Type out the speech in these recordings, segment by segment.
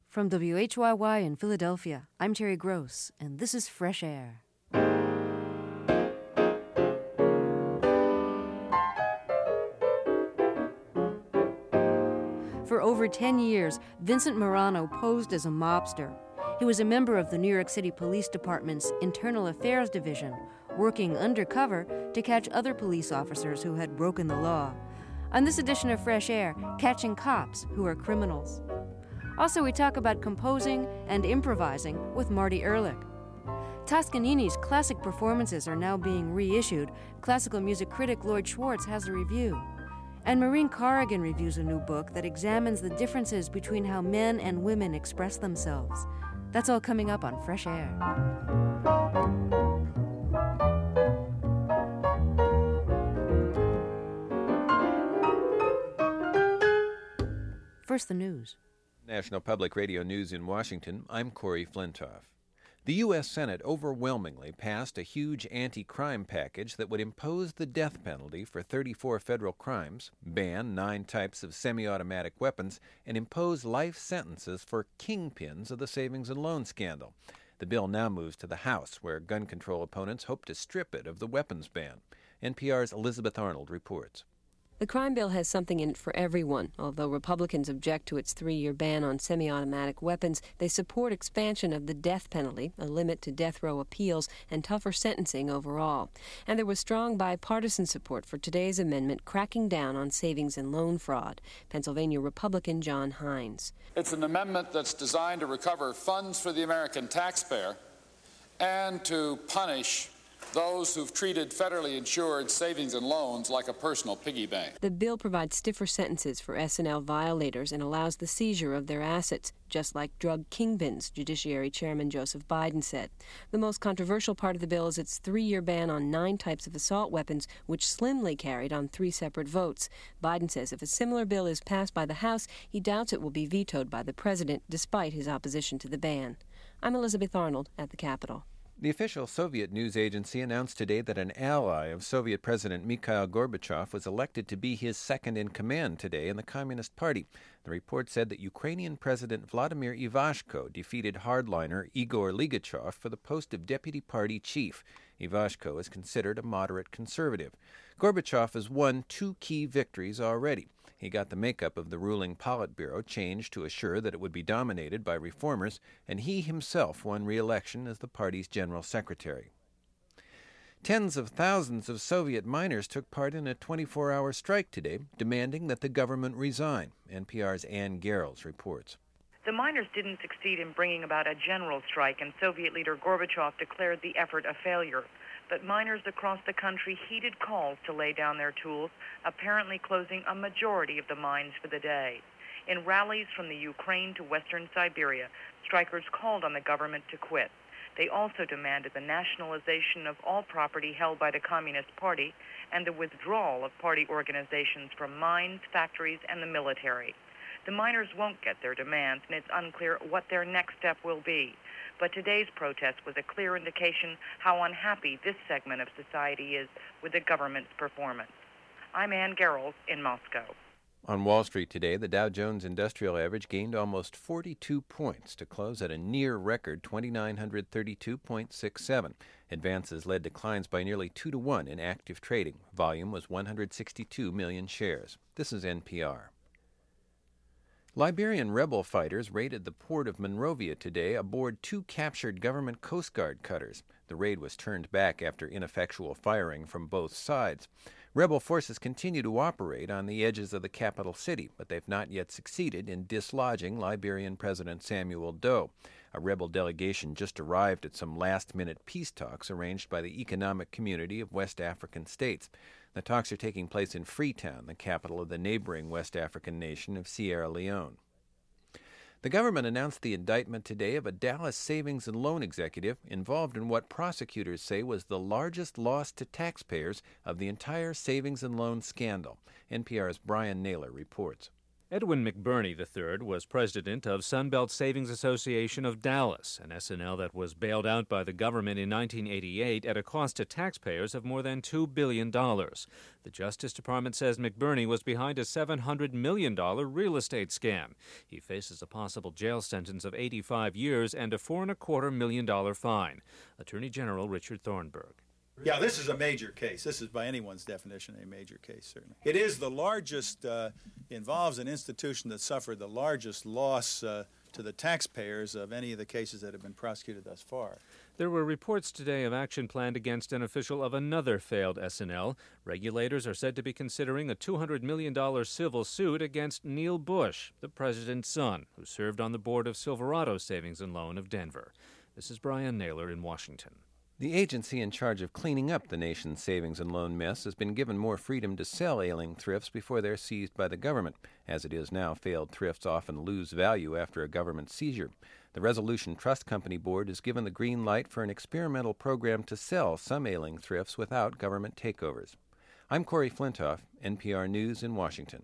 From WHYY in Philadelphia, I'm Terry Gross, and this is Fresh Air. For over 10 years, Vincent Morano posed as a mobster. He was a member of the New York City Police Department's Internal Affairs Division, working undercover to catch other police officers who had broken the law. On this edition of Fresh Air, catching cops who are criminals. Also, we talk about composing and improvising with Marty Ehrlich. Toscanini's classic performances are now being reissued. Classical music critic Lloyd Schwartz has a review. And Maureen Corrigan reviews a new book that examines the differences between how men and women express themselves. That's all coming up on Fresh Air. First, the news. National Public Radio News in Washington, I'm Corey Flintoff. The U.S. Senate overwhelmingly passed a huge anti-crime package that would impose the death penalty for 34 federal crimes, ban 9 types of semi-automatic weapons, and impose life sentences for kingpins of the savings and loan scandal. The bill now moves to the House, where gun control opponents hope to strip it of the weapons ban. NPR's Elizabeth Arnold reports. The crime bill has something in it for everyone. Although Republicans object to its 3-year ban on semi-automatic weapons, they support expansion of the death penalty, a limit to death row appeals, and tougher sentencing overall. And there was strong bipartisan support for today's amendment cracking down on savings and loan fraud. Pennsylvania Republican John Hines. It's an amendment that's designed to recover funds for the American taxpayer and to punish those who've treated federally insured savings and loans like a personal piggy bank. The bill provides stiffer sentences for S&L violators and allows the seizure of their assets, just like drug kingpins, Judiciary Chairman Joseph Biden said. The most controversial part of the bill is its 3-year ban on 9 types of assault weapons, which slimly carried on 3 separate votes. Biden says if a similar bill is passed by the House, he doubts it will be vetoed by the president, despite his opposition to the ban. I'm Elizabeth Arnold at the Capitol. The official Soviet news agency announced today that an ally of Soviet President Mikhail Gorbachev was elected to be his second-in-command today in the Communist Party. The report said that Ukrainian President Vladimir Ivashko defeated hardliner Igor Ligachev for the post of deputy party chief. Ivashko is considered a moderate conservative. Gorbachev has won 2 key victories already. He got the makeup of the ruling Politburo changed to assure that it would be dominated by reformers, and he himself won re-election as the party's general secretary. Tens of thousands of Soviet miners took part in a 24-hour strike today, demanding that the government resign. NPR's Ann Garrels reports. The miners didn't succeed in bringing about a general strike, and Soviet leader Gorbachev declared the effort a failure. But miners across the country heeded calls to lay down their tools, apparently closing a majority of the mines for the day. In rallies from the Ukraine to western Siberia, strikers called on the government to quit. They also demanded the nationalization of all property held by the Communist Party and the withdrawal of party organizations from mines, factories, and the military. The miners won't get their demands, and it's unclear what their next step will be. But today's protest was a clear indication how unhappy this segment of society is with the government's performance. I'm Ann Garrels in Moscow. On Wall Street today, the Dow Jones Industrial Average gained almost 42 points to close at a near-record 2,932.67. Advances led declines by nearly 2-to-1 in active trading. Volume was 162 million shares. This is NPR. Liberian rebel fighters raided the port of Monrovia today aboard 2 captured government Coast Guard cutters. The raid was turned back after ineffectual firing from both sides. Rebel forces continue to operate on the edges of the capital city, but they've not yet succeeded in dislodging Liberian President Samuel Doe. A rebel delegation just arrived at some last-minute peace talks arranged by the Economic Community of West African States. The talks are taking place in Freetown, the capital of the neighboring West African nation of Sierra Leone. The government announced the indictment today of a Dallas savings and loan executive involved in what prosecutors say was the largest loss to taxpayers of the entire savings and loan scandal. NPR's Brian Naylor reports. Edwin McBurney III was president of Sunbelt Savings Association of Dallas, an S&L that was bailed out by the government in 1988 at a cost to taxpayers of more than $2 billion. The Justice Department says McBurney was behind a $700 million real estate scam. He faces a possible jail sentence of 85 years and a $4.25 million fine. Attorney General Richard Thornburg. Yeah, this is a major case. This is, by anyone's definition, a major case, certainly. It is the largest, involves an institution that suffered the largest loss to the taxpayers of any of the cases that have been prosecuted thus far. There were reports today of action planned against an official of another failed S&L. Regulators are said to be considering a $200 million civil suit against Neil Bush, the president's son, who served on the board of Silverado Savings and Loan of Denver. This is Brian Naylor in Washington. The agency in charge of cleaning up the nation's savings and loan mess has been given more freedom to sell ailing thrifts before they're seized by the government. As it is now, failed thrifts often lose value after a government seizure. The Resolution Trust Company Board has given the green light for an experimental program to sell some ailing thrifts without government takeovers. I'm Corey Flintoff, NPR News in Washington.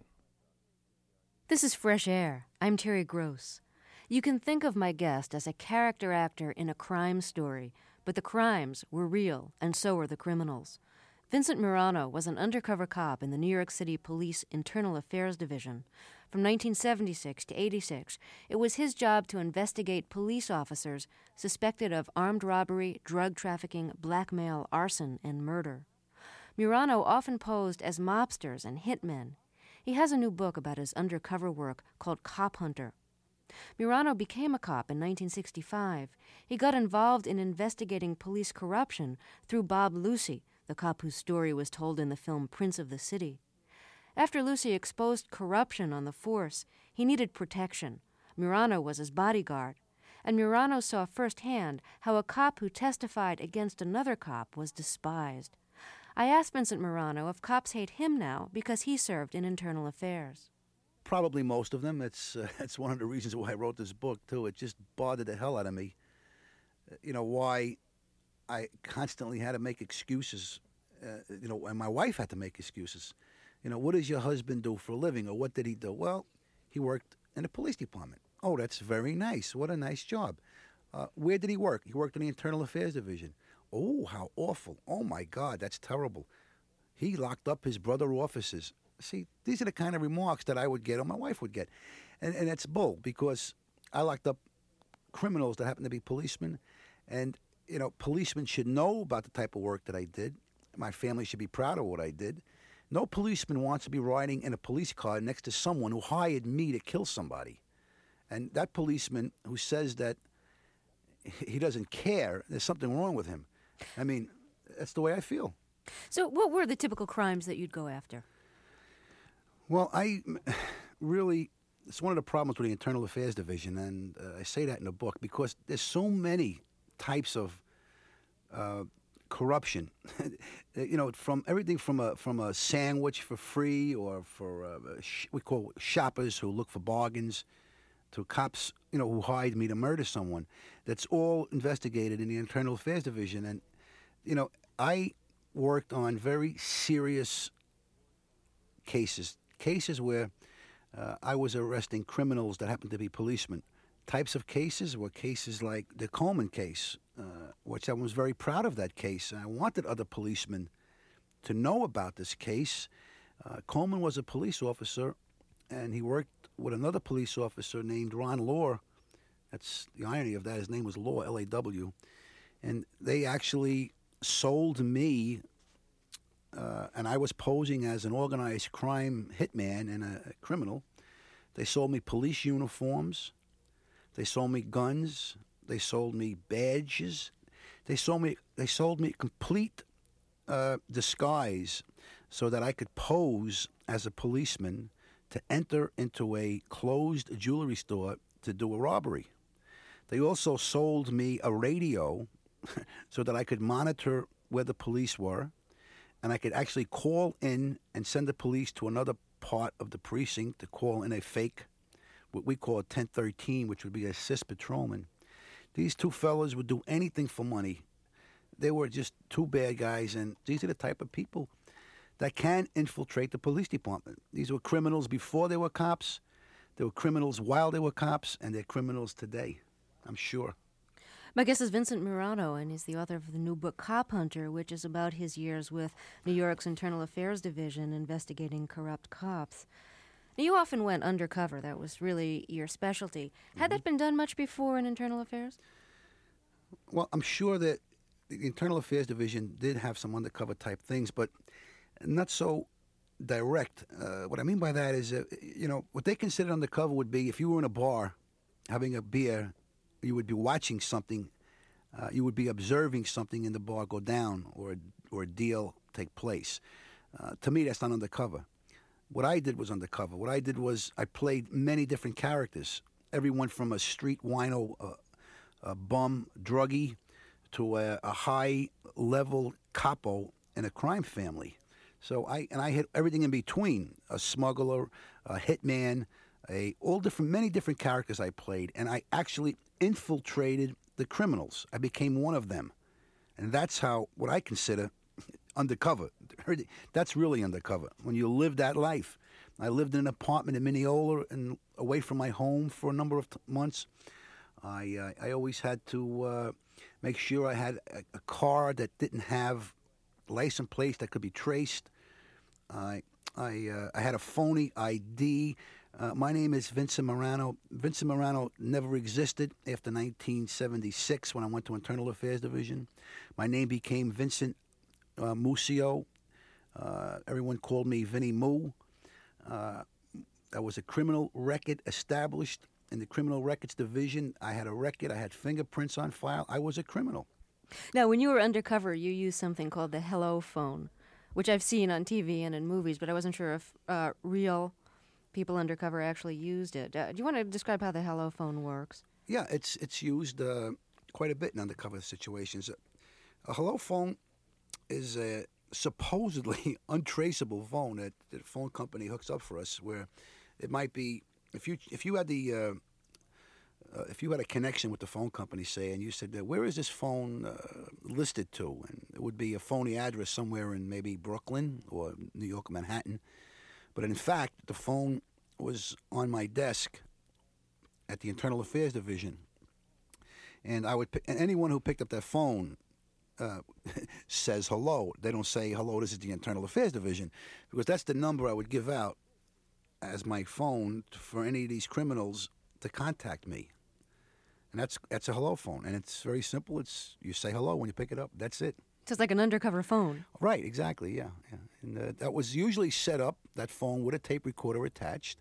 This is Fresh Air. I'm Terry Gross. You can think of my guest as a character actor in a crime story, but the crimes were real, and so were the criminals. Vincent Marano was an undercover cop in the New York City Police Internal Affairs Division. From 1976 to 86, it was his job to investigate police officers suspected of armed robbery, drug trafficking, blackmail, arson, and murder. Marano often posed as mobsters and hitmen. He has a new book about his undercover work called Cop Hunter. Marano became a cop in 1965. He got involved in investigating police corruption through Bob Lucy, the cop whose story was told in the film Prince of the City. After Lucy exposed corruption on the force, he needed protection. Marano was his bodyguard, and Marano saw firsthand how a cop who testified against another cop was despised. I asked Vincent Marano if cops hate him now because he served in internal affairs. Probably most of them. That's one of the reasons why I wrote this book, too. It just bothered the hell out of me. Why I constantly had to make excuses, and my wife had to make excuses. What does your husband do for a living, or what did he do? Well, he worked in the police department. Oh, that's very nice. What a nice job. Where did he work? He worked in the Internal Affairs Division. Oh, how awful. Oh, my God, that's terrible. He locked up his brother officers. See, these are the kind of remarks that I would get or my wife would get. And it's bull, because I locked up criminals that happen to be policemen. And, policemen should know about the type of work that I did. My family should be proud of what I did. No policeman wants to be riding in a police car next to someone who hired me to kill somebody. And that policeman who says that he doesn't care, there's something wrong with him. I mean, that's the way I feel. So what were the typical crimes that you'd go after? Well, it's one of the problems with the Internal Affairs Division, and I say that in the book, because there's so many types of corruption. From everything from a sandwich for free, or for we call shoppers who look for bargains, to cops, who hired me to murder someone. That's all investigated in the Internal Affairs Division, and I worked on very serious cases where I was arresting criminals that happened to be policemen. Types of cases were cases like the Coleman case, which I was very proud of that case. And I wanted other policemen to know about this case. Coleman was a police officer, and he worked with another police officer named Ron Law. That's the irony of that. His name was Law, L-A-W. And they actually sold me, and I was posing as an organized crime hitman and a criminal. They sold me police uniforms. They sold me guns. They sold me badges. They sold me complete disguise so that I could pose as a policeman to enter into a closed jewelry store to do a robbery. They also sold me a radio so that I could monitor where the police were, and I could actually call in and send the police to another part of the precinct to call in a fake, what we call a 1013, which would be a assist patrolman. These two fellows would do anything for money. They were just two bad guys, and these are the type of people that can infiltrate the police department. These were criminals before they were cops. There were criminals while they were cops, and they're criminals today, I'm sure. My guest is Vincent Marano, and he's the author of the new book Cop Hunter, which is about his years with New York's Internal Affairs Division investigating corrupt cops. Now, you often went undercover. That was really your specialty. Had that been done much before in Internal Affairs? Well, I'm sure that the Internal Affairs Division did have some undercover type things, but not so direct. What I mean by that is, what they considered undercover would be if you were in a bar having a beer, you would be watching something, you would be observing something in the bar go down or a deal take place. To me, that's not undercover. What I did was undercover. What I did was I played many different characters, everyone from a street wino, a bum, druggie, to a high-level capo in a crime family. So I hit everything in between: a smuggler, a hitman, many different characters I played, and I actually infiltrated the criminals. I became one of them, and that's what I consider undercover. That's really undercover when you live that life. I lived in an apartment in Mineola and away from my home for a number of months. I always had to make sure I had a car that didn't have license plates that could be traced. I had a phony ID. My name is Vincent Marano. Vincent Marano never existed after 1976 when I went to Internal Affairs Division. My name became Vincent Musio. Everyone called me Vinnie Moo. I was a criminal record established in the Criminal Records Division. I had a record. I had fingerprints on file. I was a criminal. Now, when you were undercover, you used something called the Hello Phone, which I've seen on TV and in movies, but I wasn't sure if real people undercover actually used it. Do you want to describe how the Hello Phone works? Yeah, it's used quite a bit in undercover situations. A Hello Phone is a supposedly untraceable phone that the phone company hooks up for us, where it might be if you had a connection with the phone company, say, and you said, where is this phone listed to? And it would be a phony address somewhere in maybe Brooklyn or New York, Manhattan. But in fact, the phone was on my desk at the Internal Affairs Division. And anyone who picked up that phone says hello. They don't say, hello, this is the Internal Affairs Division, because that's the number I would give out as my phone for any of these criminals to contact me. And that's a hello phone. And it's very simple. You say hello when you pick it up. That's it. So it's like an undercover phone. Right, exactly, yeah. And that was usually set up, that phone, with a tape recorder attached.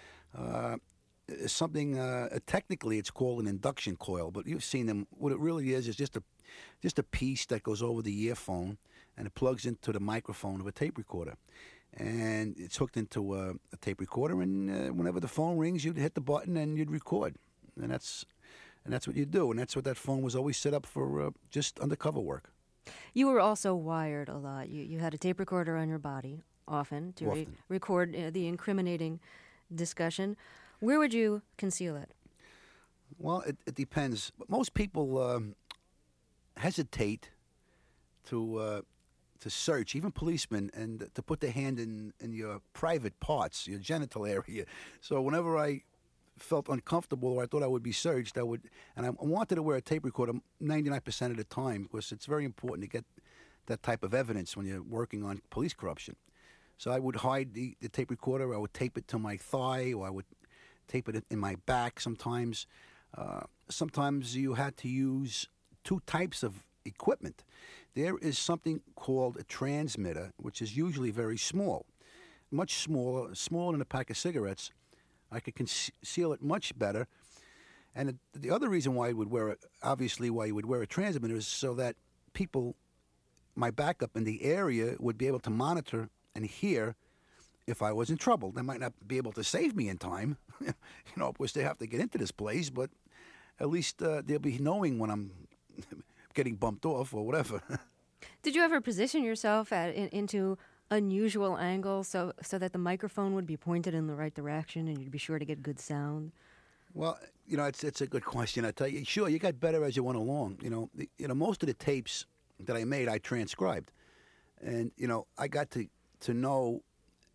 Technically it's called an induction coil, but you've seen them. What it really is just a piece that goes over the earphone, and it plugs into the microphone of a tape recorder. And it's hooked into a tape recorder, and whenever the phone rings, you'd hit the button and you'd record. And that's what you do, and that's what that phone was always set up for, just undercover work. You were also wired a lot. You had a tape recorder on your body, often, to record the incriminating discussion. Where would you conceal it? Well, it depends. Most people hesitate to search, even policemen, and to put their hand in your private parts, your genital area. So whenever I felt uncomfortable or I thought I would be searched, I wanted to wear a tape recorder 99% of the time, because it's very important to get that type of evidence when you're working on police corruption. So I would hide the tape recorder. I would tape it to my thigh, or I would tape it in my back sometimes. Sometimes you had to use two types of equipment. There is something called a transmitter, which is usually very small, much smaller than a pack of cigarettes. I could conceal it much better. And the other reason why you would wear a transmitter is so that people, my backup in the area, would be able to monitor and hear if I was in trouble. They might not be able to save me in time, because they have to get into this place, but at least they'll be knowing when I'm getting bumped off or whatever. Did you ever position yourself into unusual angles so that the microphone would be pointed in the right direction and you'd be sure to get good sound? Well, it's a good question. I tell you, sure, you got better as you went along. Most of the tapes that I made, I transcribed, and I got to know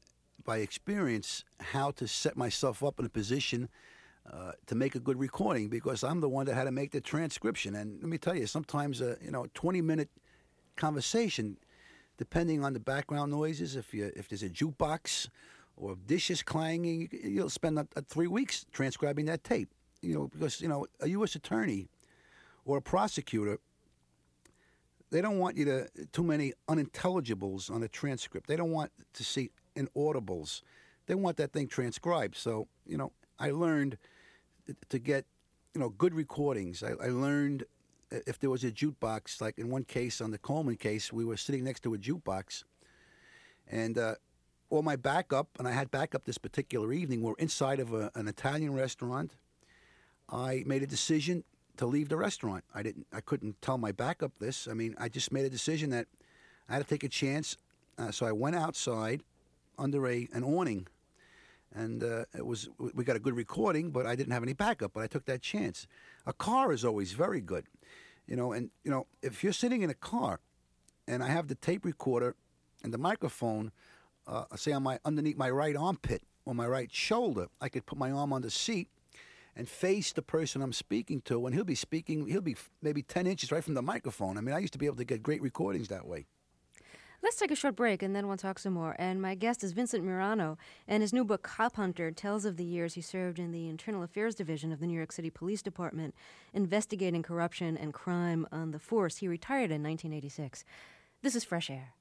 by experience how to set myself up in a position to make a good recording, because I'm the one that had to make the transcription. And let me tell you, sometimes a 20-minute conversation, depending on the background noises, if there's a jukebox or dishes clanging, you'll spend 3 weeks transcribing that tape. Because a U.S. attorney or a prosecutor, they don't want too many unintelligibles on a transcript. They don't want to see inaudibles. They want that thing transcribed. So, I learned to get, good recordings. I learned if there was a jukebox, like in one case, on the Coleman case, we were sitting next to a jukebox, and all my backup, and I had backup this particular evening, were inside of an Italian restaurant. I made a decision to leave the restaurant. I couldn't tell my backup this. I mean, I just made a decision that I had to take a chance. So I went outside under an awning, and we got a good recording, but I didn't have any backup. But I took that chance. A car is always very good, And if you're sitting in a car, and I have the tape recorder and the microphone, say underneath my right armpit or my right shoulder, I could put my arm on the seat and face the person I'm speaking to, and he'll be maybe 10 inches right from the microphone. I mean, I used to be able to get great recordings that way. Let's take a short break, and then we'll talk some more. And my guest is Vincent Marano, and his new book, Cop Hunter, tells of the years he served in the Internal Affairs Division of the New York City Police Department, investigating corruption and crime on the force. He retired in 1986. This is Fresh Air.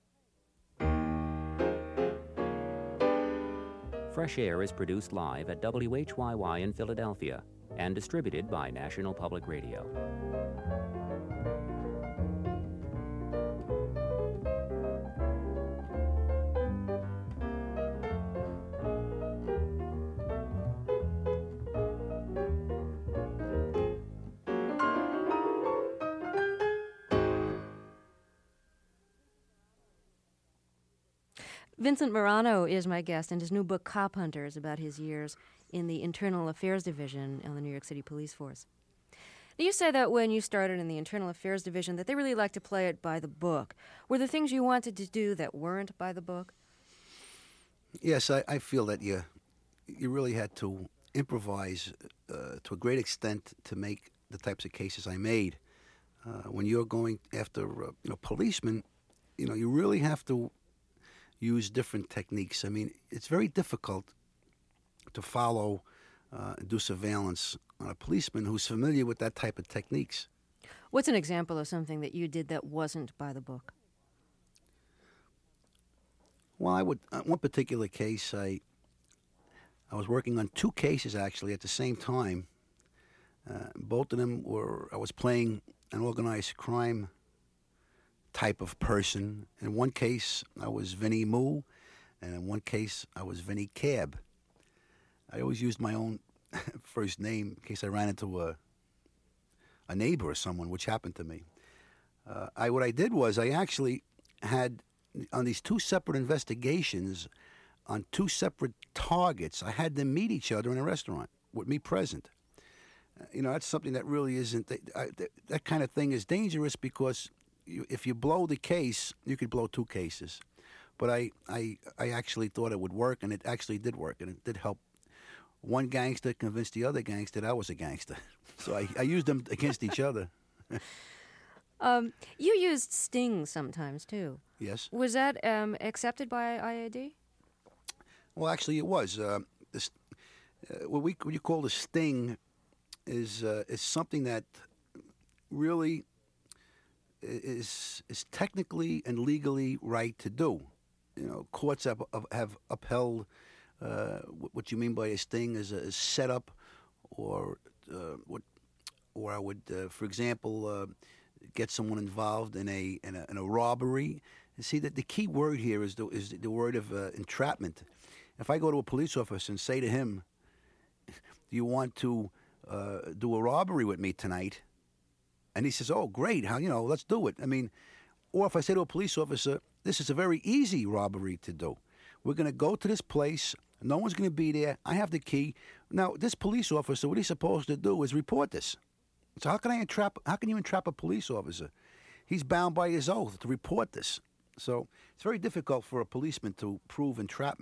Fresh Air is produced live at WHYY in Philadelphia and distributed by National Public Radio. Vincent Marano is my guest, and his new book, Cop Hunter, is about his years in the Internal Affairs Division of the New York City Police Force. Now, you said that when you started in the Internal Affairs Division that they really liked to play it by the book. Were there things you wanted to do that weren't by the book? Yes, I feel that you really had to improvise to a great extent to make the types of cases I made. When you're going after policemen, you really have to use different techniques. I mean, it's very difficult to follow, do surveillance on a policeman who's familiar with that type of techniques. What's an example of something that you did that wasn't by the book? Well, one particular case, I was working on 2 cases actually at the same time. Both of them I was playing an organized crime type of person. In one case, I was Vinnie Moo, and in one case, I was Vinnie Cab. I always used my own first name in case I ran into a neighbor or someone, which happened to me. What I did was I actually had, on these 2 separate investigations, on 2 separate targets, I had them meet each other in a restaurant with me present. That's something that really isn't, that kind of thing is dangerous because if you blow the case, you could blow 2 cases. But I actually thought it would work, and it actually did work, and it did help one gangster convince the other gangster that I was a gangster. So I used them against each other. You used sting sometimes, too. Yes. Was that accepted by IAD? Well, actually, it was. What you call the sting is something that really is technically and legally right to do. Courts have upheld what you mean by a sting as a setup, or I would, for example, get someone involved in a robbery. And see that the key word here is the word of entrapment. If I go to a police officer and say to him, "Do you want to do a robbery with me tonight?" And he says, "Oh, great! Let's do it." I mean, or if I say to a police officer, "This is a very easy robbery to do. We're going to go to this place. No one's going to be there. I have the key." Now, this police officer, what he's supposed to do is report this. So how can you entrap a police officer? He's bound by his oath to report this. So it's very difficult for a policeman to prove entrapment.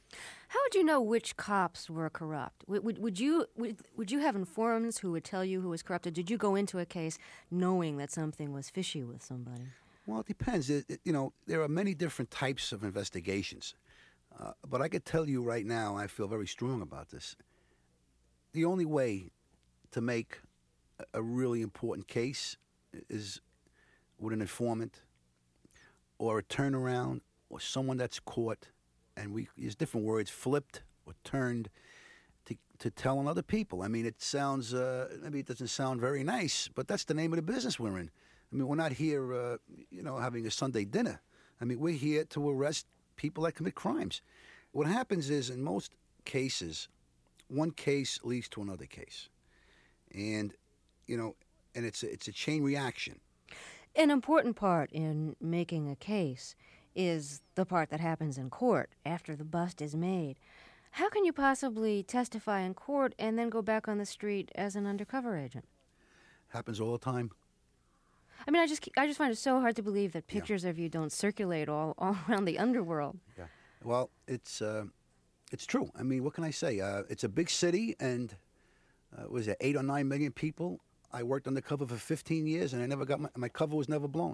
How would you know which cops were corrupt? Would you have informants who would tell you who was corrupt? Or did you go into a case knowing that something was fishy with somebody? Well, it depends. There are many different types of investigations. But I could tell you right now, I feel very strong about this. The only way to make a really important case is with an informant or a turnaround or someone that's caught, and we use different words, flipped or turned, to tell on other people. I mean, it sounds, maybe it doesn't sound very nice, but that's the name of the business we're in. I mean, we're not here, having a Sunday dinner. I mean, we're here to arrest people that commit crimes. What happens is, in most cases, one case leads to another case. And, and it's a chain reaction. An important part in making a case is the part that happens in court after the bust is made. How can you possibly testify in court and then go back on the street as an undercover agent? Happens all the time. I mean, I just find it so hard to believe that pictures of you don't circulate all around the underworld. Yeah. Well, it's true. I mean, what can I say? It's a big city, and was it 8 or 9 million people? I worked undercover for 15 years, and I never got my cover was never blown.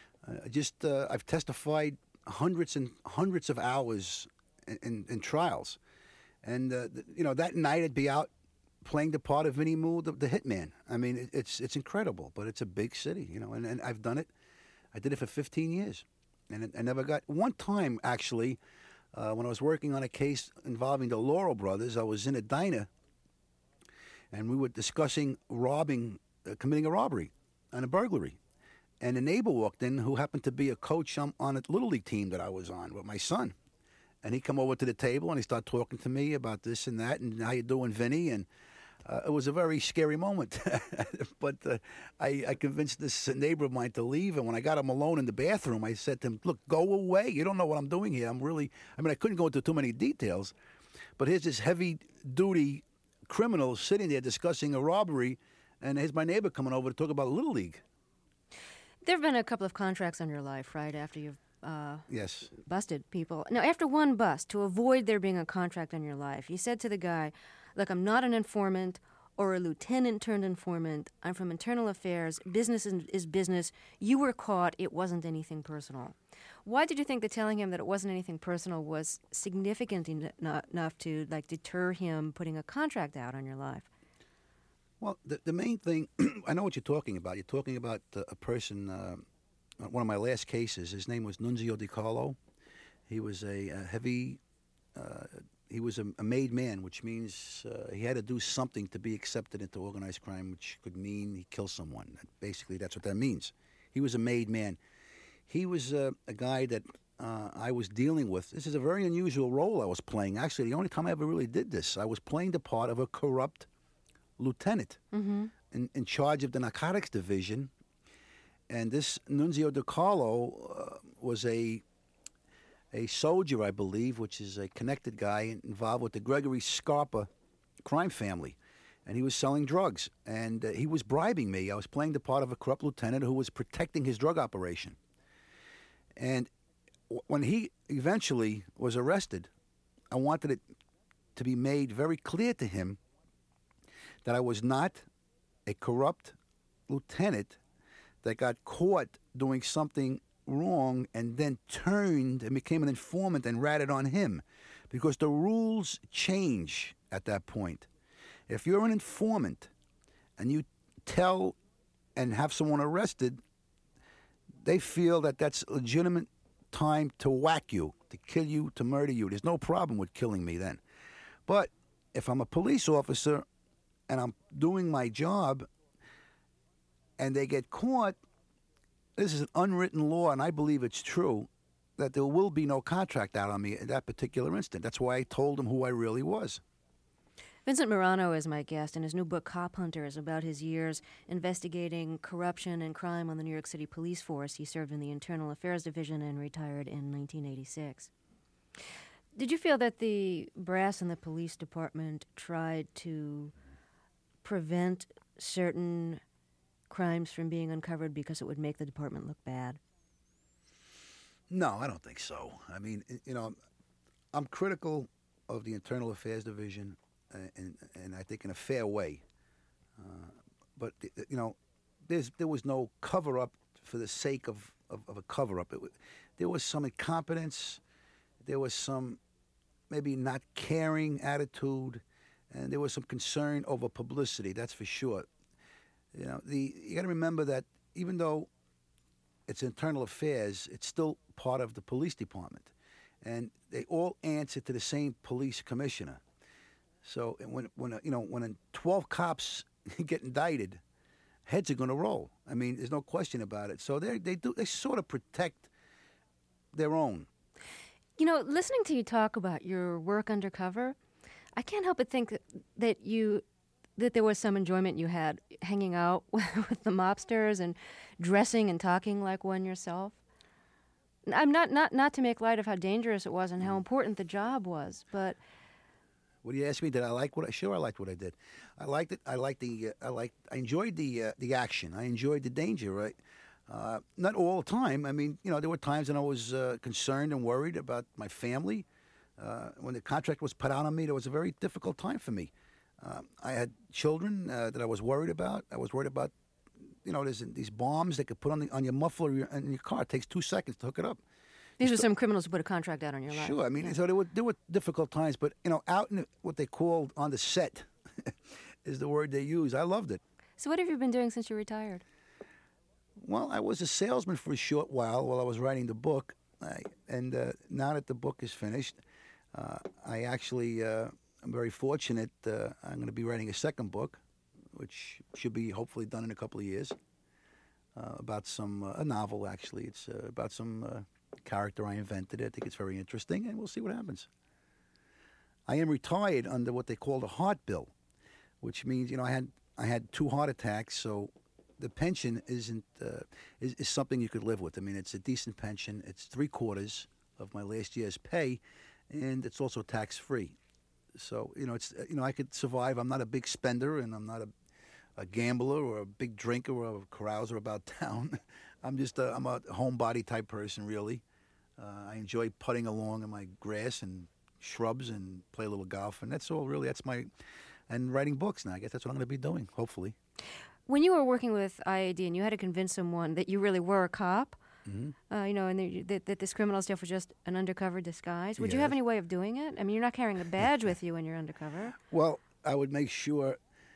I've testified hundreds and hundreds of hours in trials, and that night I'd be out playing the part of Vinnie Moore, the hitman. I mean, it's incredible, but it's a big city, and I've done it. I did it for 15 years, and I never got one time actually. When I was working on a case involving the Laurel brothers, I was in a diner, and we were discussing committing a robbery and a burglary. And a neighbor walked in who happened to be a coach on a Little League team that I was on with my son. And he come over to the table, and he started talking to me about this and that, and how you doing, Vinny? And it was a very scary moment. But I convinced this neighbor of mine to leave, and when I got him alone in the bathroom, I said to him, look, go away. You don't know what I'm doing here. I couldn't go into too many details, but here's this heavy-duty criminal sitting there discussing a robbery, and here's my neighbor coming over to talk about Little League. There have been a couple of contracts on your life, right, after you've yes. busted people. Now, after one bust, to avoid there being a contract on your life, you said to the guy, look, I'm not an informant or a lieutenant-turned-informant. I'm from Internal Affairs. Business is business. You were caught. It wasn't anything personal. Why did you think that telling him that it wasn't anything personal was significant enough to, deter him putting a contract out on your life? Well, the main thing, I know what you're talking about. You're talking about a person, one of my last cases, his name was Nunzio DiCarlo. He was he was a made man, which means he had to do something to be accepted into organized crime, which could mean he killed someone. Basically, that's what that means. He was a made man. He was a guy that I was dealing with. This is a very unusual role I was playing. Actually, the only time I ever really did this, I was playing the part of a corrupt lieutenant in charge of the narcotics division. And this Nunzio DiCarlo was a soldier, I believe, which is a connected guy involved with the Gregory Scarpa crime family. And he was selling drugs. And he was bribing me. I was playing the part of a corrupt lieutenant who was protecting his drug operation. And when he eventually was arrested, I wanted it to be made very clear to him that I was not a corrupt lieutenant that got caught doing something wrong and then turned and became an informant and ratted on him, because the rules change at that point. If you're an informant and you tell and have someone arrested, they feel that that's legitimate time to whack you, to kill you, to murder you. There's no problem with killing me then. But if I'm a police officer and I'm doing my job and they get caught, this is an unwritten law, and I believe it's true, that there will be no contract out on me in that particular instant. That's why I told him who I really was. Vincent Morano is my guest, and his new book, Cop Hunter, is about his years investigating corruption and crime on the New York City police force. He served in the Internal Affairs Division and retired in 1986. Did you feel that the brass in the police department tried to prevent certain crimes from being uncovered because it would make the department look bad? No, I don't think so. I mean, I'm critical of the Internal Affairs Division, and I think in a fair way. But you know, there was no cover-up for the sake of a cover-up. There was some incompetence. There was some maybe not caring attitude, and there was some concern over publicity. That's for sure. You know, you got to remember that even though it's internal affairs, it's still part of the police department, and they all answer to the same police commissioner. So when 12 cops get indicted, heads are going to roll. I mean, there's no question about it. So they sort of protect their own. You know, listening to you talk about your work undercover, I can't help but think that there was some enjoyment you had hanging out with the mobsters and dressing and talking like one yourself. I'm not to make light of how dangerous it was and how important the job was, but. What do you ask me? Did I like what? Sure, I liked what I did. I liked it. I enjoyed the action. I enjoyed the danger. Right. Not all the time. I mean, there were times when I was concerned and worried about my family. When the contract was put out on me, it was a very difficult time for me. I had children that I was worried about. I was worried about, there's these bombs they could put on your muffler in your car. It takes 2 seconds to hook it up. These were some criminals who put a contract out on your life. Sure. I mean, so there were difficult times, but out in what they called on the set is the word they use. I loved it. So what have you been doing since you retired? Well, I was a salesman for a short while I was writing the book, and now that the book is finished, I actually I'm very fortunate. I'm going to be writing a second book, which should be hopefully done in a couple of years, about a novel actually. It's about some character I invented. I think it's very interesting, and we'll see what happens. I am retired under what they call the heart bill, which means I had 2 heart attacks, so the pension is something you could live with. I mean, it's a decent pension. It's 3/4 of my last year's pay, and it's also tax free. So it's I could survive. I'm not a big spender, and I'm not a gambler or a big drinker or a carouser about town. I'm a homebody type person, really. I enjoy putting along in my grass and shrubs and play a little golf, and that's all really. And writing books now. I guess that's what I'm going to be doing, hopefully. When you were working with IAD and you had to convince someone that you really were a cop, mm-hmm. And that this criminal stuff was just an undercover disguise, would you Yes. have any way of doing it? I mean, you're not carrying a badge with you when you're undercover. Well, I would make sure.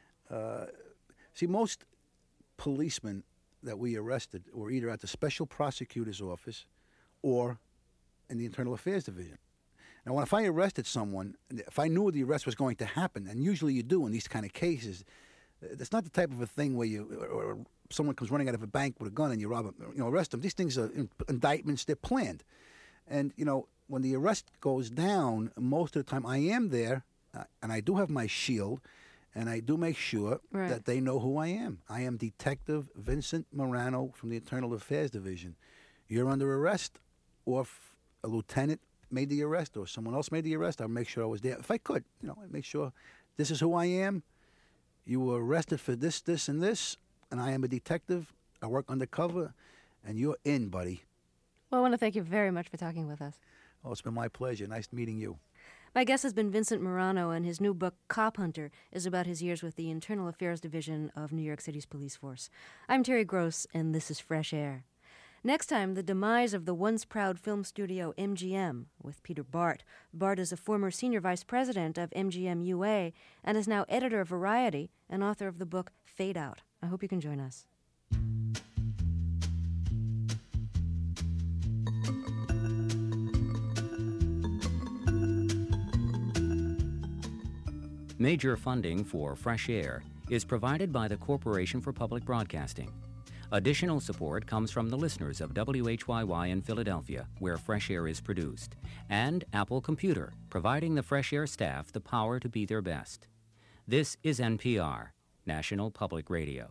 See, most policemen that we arrested were either at the Special Prosecutor's Office or in the Internal Affairs Division. Now, if I arrested someone, if I knew the arrest was going to happen, and usually you do in these kind of cases, it's not the type of a thing where or someone comes running out of a bank with a gun and you rob them, arrest them. These things are indictments; they're planned. And when the arrest goes down, most of the time I am there, and I do have my shield, and I do make sure Right. that they know who I am. I am Detective Vincent Morano from the Internal Affairs Division. You're under arrest, or if a lieutenant made the arrest or someone else made the arrest, I'll make sure I was there. If I could, I'd make sure this is who I am. You were arrested for this, this, and this, and I am a detective. I work undercover, and you're in, buddy. Well, I want to thank you very much for talking with us. Oh, it's been my pleasure. Nice meeting you. My guest has been Vincent Morano, and his new book, Cop Hunter, is about his years with the Internal Affairs Division of New York City's police force. I'm Terry Gross, and this is Fresh Air. Next time, the demise of the once proud film studio MGM with Peter Bart. Bart is a former senior vice president of MGM UA and is now editor of Variety and author of the book Fade Out. I hope you can join us. Major funding for Fresh Air is provided by the Corporation for Public Broadcasting. Additional support comes from the listeners of WHYY in Philadelphia, where Fresh Air is produced, and Apple Computer, providing the Fresh Air staff the power to be their best. This is NPR, National Public Radio.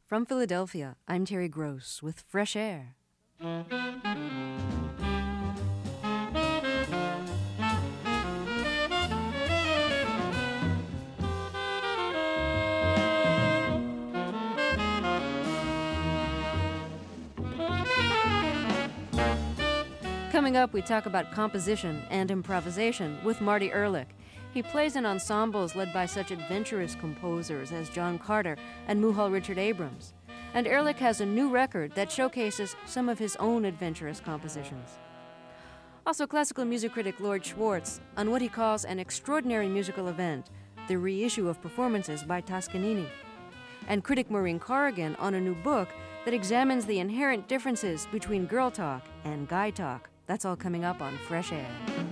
From Philadelphia, I'm Terry Gross with Fresh Air. Coming up, we talk about composition and improvisation with Marty Ehrlich. He plays in ensembles led by such adventurous composers as John Carter and Muhal Richard Abrams. And Ehrlich has a new record that showcases some of his own adventurous compositions. Also, classical music critic Lloyd Schwartz on what he calls an extraordinary musical event, the reissue of performances by Toscanini. And critic Maureen Corrigan on a new book that examines the inherent differences between girl talk and guy talk. That's all coming up on Fresh Air.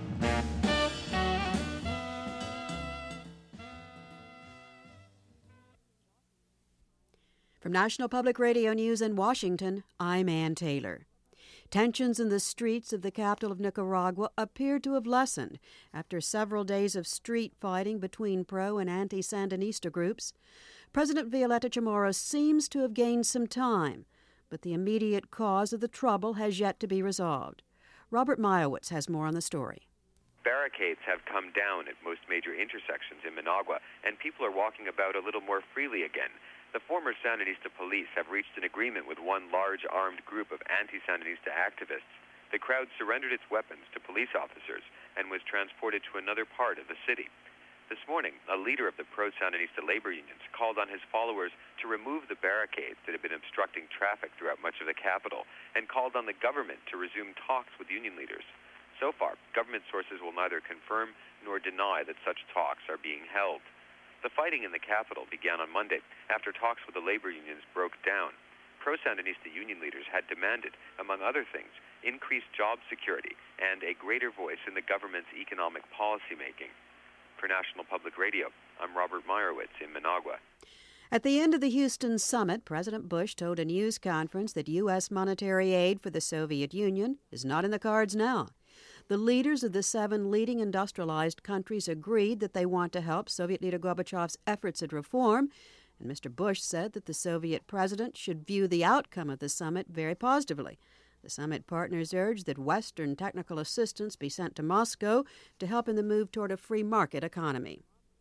From National Public Radio News in Washington, I'm Ann Taylor. Tensions in the streets of the capital of Nicaragua appear to have lessened after several days of street fighting between pro- and anti-Sandinista groups. President Violeta Chamorro seems to have gained some time, but the immediate cause of the trouble has yet to be resolved. Robert Meyerowitz has more on the story. Barricades have come down at most major intersections in Managua, and people are walking about a little more freely again. The former Sandinista police have reached an agreement with one large armed group of anti-Sandinista activists. The crowd surrendered its weapons to police officers and was transported to another part of the city. This morning, a leader of the pro-Sandinista labor unions called on his followers to remove the barricades that have been obstructing traffic throughout much of the capital and called on the government to resume talks with union leaders. So far, government sources will neither confirm nor deny that such talks are being held. The fighting in the capital began on Monday after talks with the labor unions broke down. Pro-Sandinista union leaders had demanded, among other things, increased job security and a greater voice in the government's economic policymaking. For National Public Radio, I'm Robert Meyerowitz in Managua. At the end of the Houston summit, President Bush told a news conference that U.S. monetary aid for the Soviet Union is not in the cards now. The leaders of the 7 leading industrialized countries agreed that they want to help Soviet leader Gorbachev's efforts at reform, and Mr. Bush said that the Soviet president should view the outcome of the summit very positively. The summit partners urged that Western technical assistance be sent to Moscow to help in the move toward a free market economy.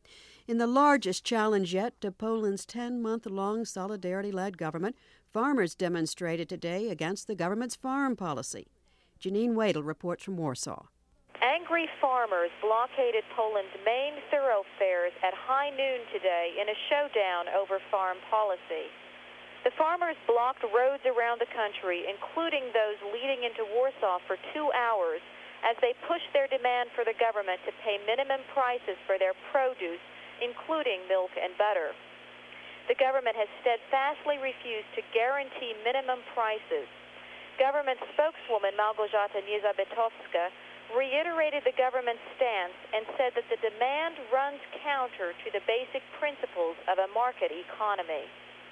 In the largest challenge yet to Poland's 10-month-long solidarity-led government, farmers demonstrated today against the government's farm policy. Janine Wadel reports from Warsaw. Angry farmers blockaded Poland's main thoroughfares at high noon today in a showdown over farm policy. The farmers blocked roads around the country, including those leading into Warsaw, for 2 hours as they pushed their demand for the government to pay minimum prices for their produce, including milk and butter. The government has steadfastly refused to guarantee minimum prices. Government spokeswoman Małgorzata Niezabetowska reiterated the government's stance and said that the demand runs counter to the basic principles of a market economy.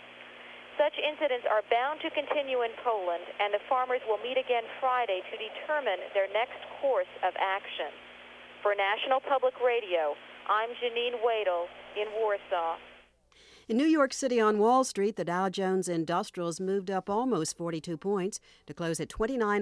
Such incidents are bound to continue in Poland, and the farmers will meet again Friday to determine their next course of action. For National Public Radio, I'm Janine Wadel in Warsaw. In New York City on Wall Street, the Dow Jones Industrials moved up almost 42 points to close at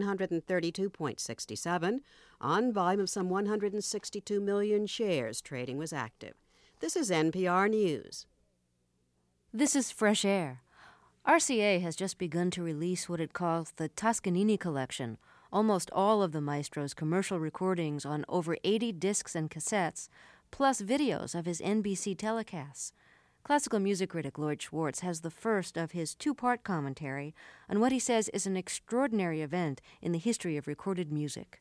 2,932.67. On volume of some 162 million shares, trading was active. This is NPR News. This is Fresh Air. RCA has just begun to release what it calls the Toscanini Collection, almost all of the maestro's commercial recordings on over 80 discs and cassettes, plus videos of his NBC telecasts. Classical music critic Lloyd Schwartz has the first of his 2-part commentary on what he says is an extraordinary event in the history of recorded music.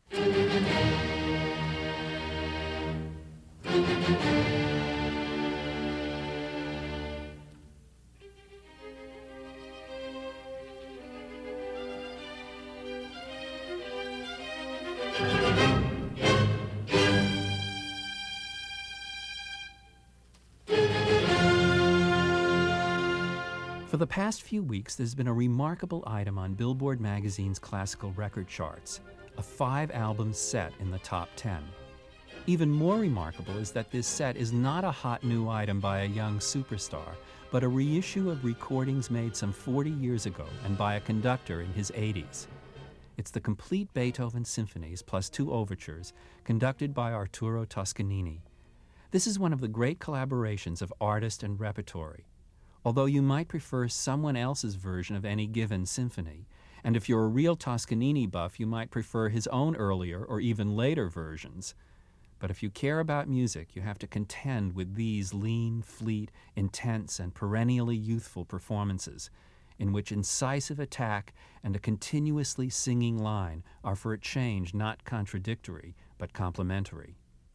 For the past few weeks, there's been a remarkable item on Billboard magazine's classical record charts, a 5-album set in the top 10. Even more remarkable is that this set is not a hot new item by a young superstar, but a reissue of recordings made some 40 years ago and by a conductor in his 80s. It's the complete Beethoven symphonies plus 2 overtures, conducted by Arturo Toscanini. This is one of the great collaborations of artist and repertory. Although you might prefer someone else's version of any given symphony, and if you're a real Toscanini buff, you might prefer his own earlier or even later versions. But if you care about music, you have to contend with these lean, fleet, intense, and perennially youthful performances, in which incisive attack and a continuously singing line are for a change not contradictory, but complementary.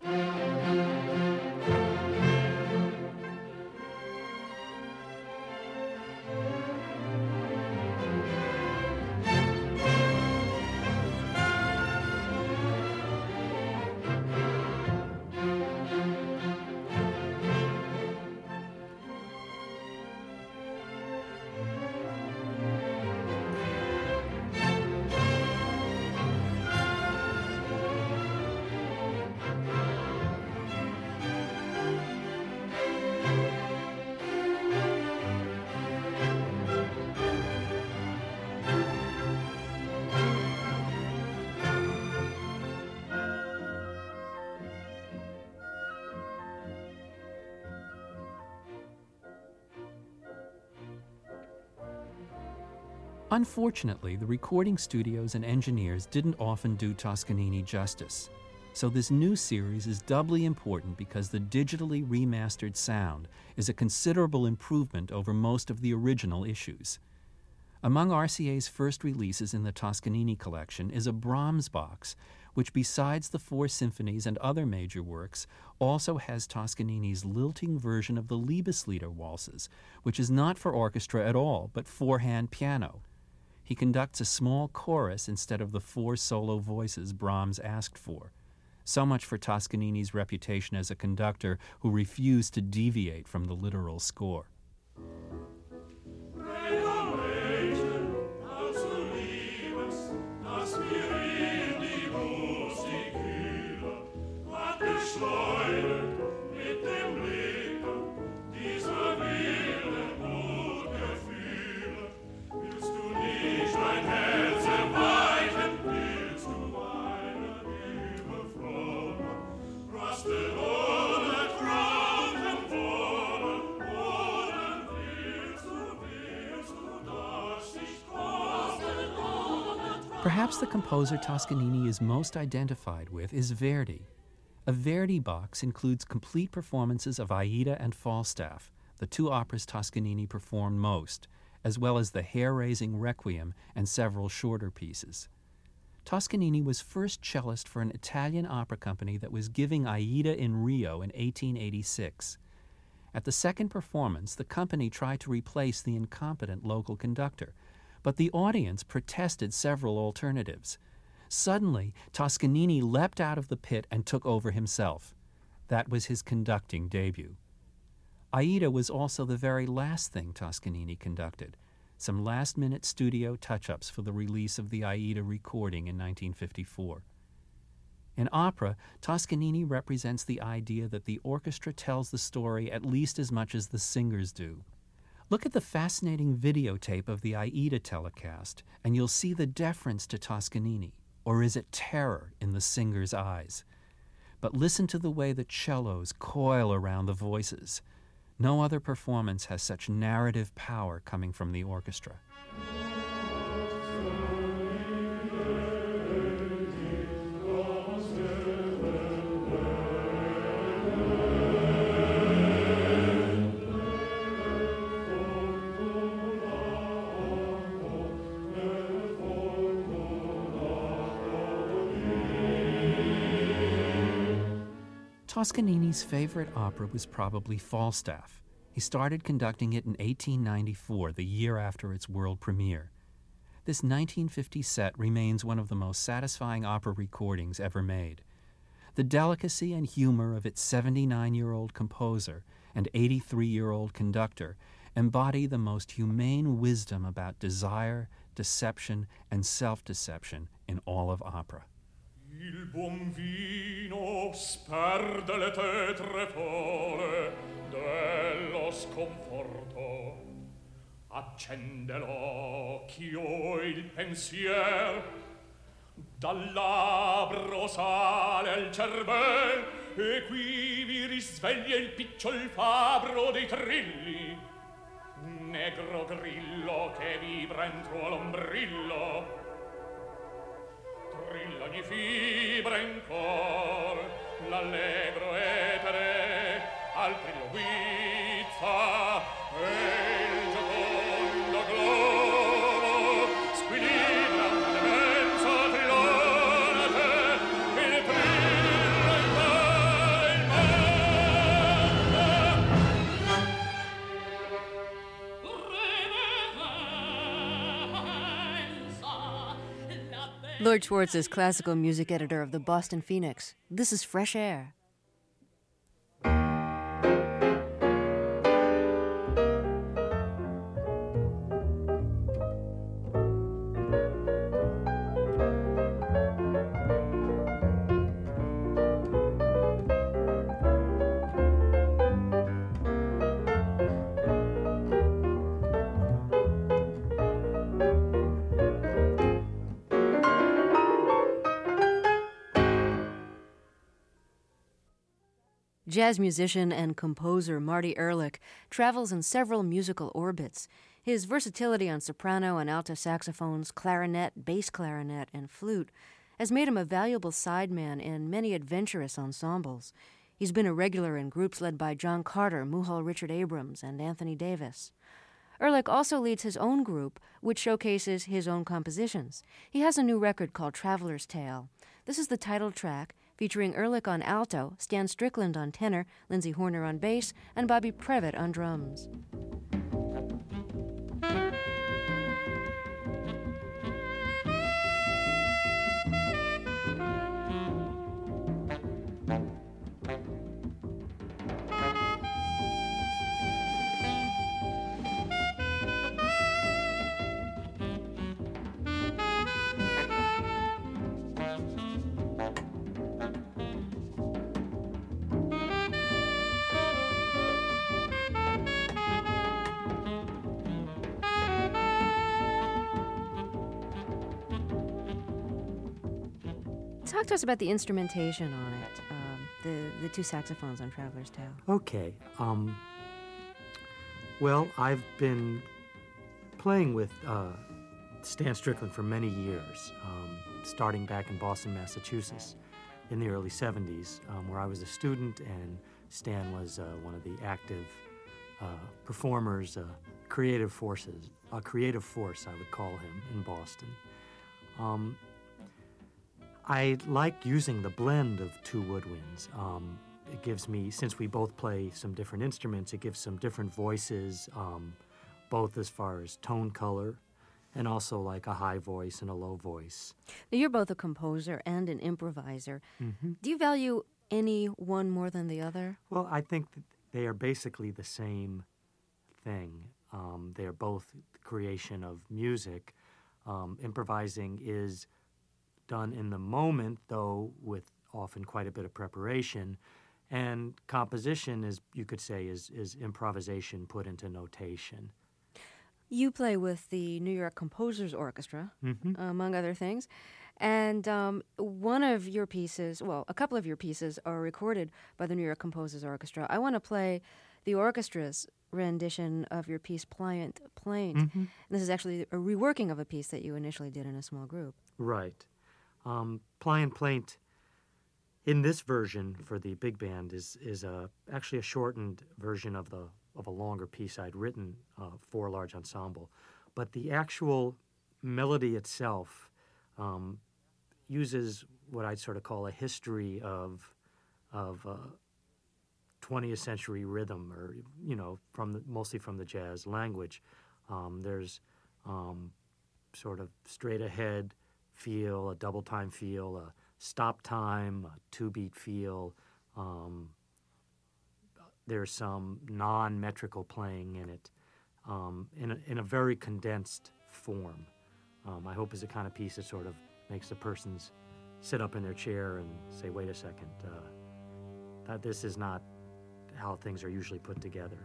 Unfortunately, the recording studios and engineers didn't often do Toscanini justice, so this new series is doubly important because the digitally remastered sound is a considerable improvement over most of the original issues. Among RCA's first releases in the Toscanini collection is a Brahms box, which besides the 4 symphonies and other major works, also has Toscanini's lilting version of the Liebeslieder waltzes, which is not for orchestra at all, but 4-hand piano. He conducts a small chorus instead of the 4 solo voices Brahms asked for. So much for Toscanini's reputation as a conductor who refused to deviate from the literal score. Perhaps the composer Toscanini is most identified with is Verdi. A Verdi box includes complete performances of Aida and Falstaff, the 2 operas Toscanini performed most, as well as the hair-raising Requiem and several shorter pieces. Toscanini was first cellist for an Italian opera company that was giving Aida in Rio in 1886. At the second performance, the company tried to replace the incompetent local conductor, but the audience protested several alternatives. Suddenly, Toscanini leapt out of the pit and took over himself. That was his conducting debut. Aida was also the very last thing Toscanini conducted, some last-minute studio touch-ups for the release of the Aida recording in 1954. In opera, Toscanini represents the idea that the orchestra tells the story at least as much as the singers do. Look at the fascinating videotape of the Aida telecast, and you'll see the deference to Toscanini, or is it terror in the singer's eyes? But listen to the way the cellos coil around the voices. No other performance has such narrative power coming from the orchestra. Toscanini's favorite opera was probably Falstaff. He started conducting it in 1894, the year after its world premiere. This 1950 set remains one of the most satisfying opera recordings ever made. The delicacy and humor of its 79-year-old composer and 83-year-old conductor embody the most humane wisdom about desire, deception, and self-deception in all of opera. Il buon vino sperde le tetre fore dello sconforto. Accende l'occhio il pensier, dal labbro sale il cervel, e qui vi risveglia il picciol fabbro dei trilli. Negro grillo che vibra entro all'ombrillo, trilla ogni fibra in cor, l'allegro etere al trillo guizza, e il giocondo globo squilibra una demenza trillonate, il trillo in mare il Lord Schwartz is classical music editor of the Boston Phoenix. This is Fresh Air. Jazz musician and composer Marty Ehrlich travels in several musical orbits. His versatility on soprano and alto saxophones, clarinet, bass clarinet, and flute has made him a valuable sideman in many adventurous ensembles. He's been a regular in groups led by John Carter, Muhal Richard Abrams, and Anthony Davis. Ehrlich also leads his own group, which showcases his own compositions. He has a new record called Traveler's Tale. This is the title track, featuring Ehrlich on alto, Stan Strickland on tenor, Lindsay Horner on bass, and Bobby Previtt on drums. Talk to us about the instrumentation on it, the two saxophones on Traveler's Tale. Okay. Well, I've been playing with Stan Strickland for many years, starting back in Boston, Massachusetts in the early 70s, where I was a student and Stan was one of the active performers, creative force, I would call him, in Boston. I like using the blend of two woodwinds. It gives me, since we both play some different instruments, it gives some different voices, both as far as tone color and also like a high voice and a low voice. Now, you're both a composer and an improviser. Mm-hmm. Do you value any one more than the other? Well, I think that they are basically the same thing. They are both the creation of music. Improvising is done in the moment, though with often quite a bit of preparation. And composition is, you could say, is improvisation put into notation. You play with the New York Composers Orchestra, mm-hmm. among other things. And one of your pieces, well, a couple of your pieces are recorded by the New York Composers Orchestra. I want to play the orchestra's rendition of your piece, Pliant Plaint. Mm-hmm. And this is actually a reworking of a piece that you initially did in a small group. Right. Pliant Plaint, in this version for the big band, is actually a shortened version of a longer piece I'd written for a large ensemble. But the actual melody itself uses what I'd sort of call a history of 20th century rhythm, or mostly from the jazz language. There's sort of straight ahead feel, a double time feel, a stop time, a two-beat feel. There's some non-metrical playing in it, in a very condensed form. I hope is the kind of piece that sort of makes the person's sit up in their chair and say, wait a second, that this is not how things are usually put together.